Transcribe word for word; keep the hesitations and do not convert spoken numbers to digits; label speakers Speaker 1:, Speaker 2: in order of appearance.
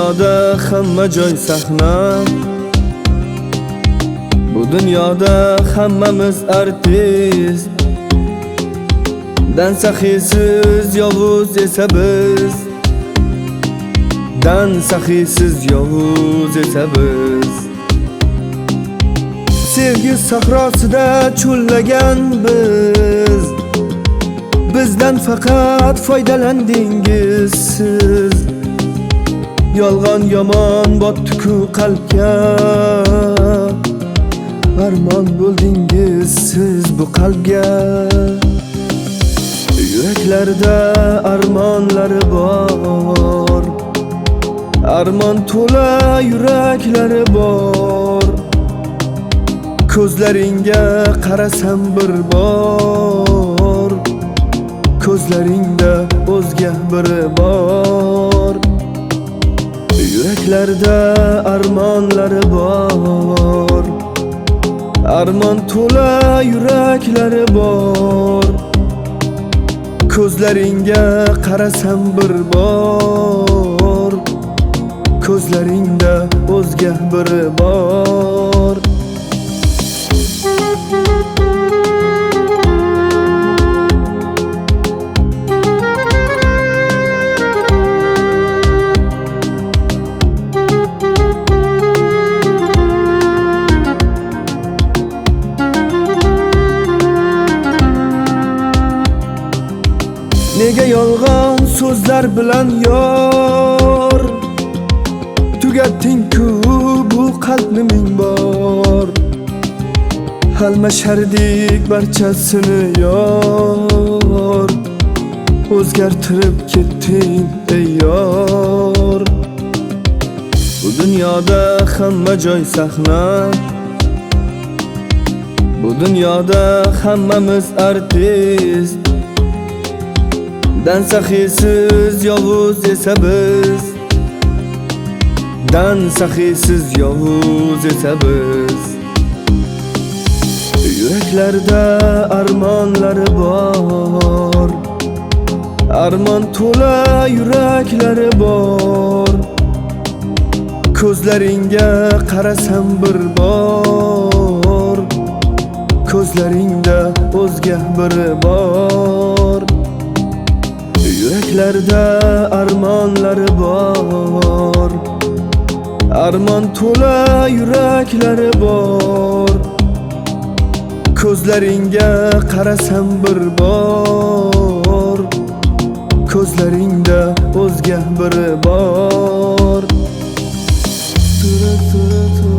Speaker 1: dunyoda hamma joy sahna, bu dunyoda hammamiz artist. Dan saxiysiz yovuz esa biz, dan saxiysiz yovuz esa biz. Sevgi sahrosida cho'llagan biz, bizdan faqat foydalandingiz siz. Yolg'on yomon botdi-ku qalbga, armon bo'ldingiz siz bu qalbga. Yuraklarda armonlari bor, armon to'la yuraklari bor. Ko'zlaringga qarasam bir bor, ko'zlaringda o'zga biri bor. Yuraklarda armonlari bor, armon to'la yuraklari bor. Ko'zlaringga qarasam bir bor, ko'zlaringda o'zga biri bor. Nega yolg'on so'zlar bilan yor tugatding-ku bu qalbni ming bor. Almashardik barchasini yor, o'zgartirib ketding ey yor. Bu dunyoda hamma joy sahna, bu dunyoda hammamiz artist. Dan saxiysiz yovuz esa biz, dan saxiysiz yovuz esa biz. Yuraklarda armonlari bor, armon to'la yuraklari bor. Ko'zlaringga qarasam bir bor, ko'zlaringda o'zga biri bor. Yuraklarda armonlari bor, armon to'la yuraklari bor. Ko'zlaringga qarasam bir bor, ko'zlaringda o'zga biri bor. Tura tura tura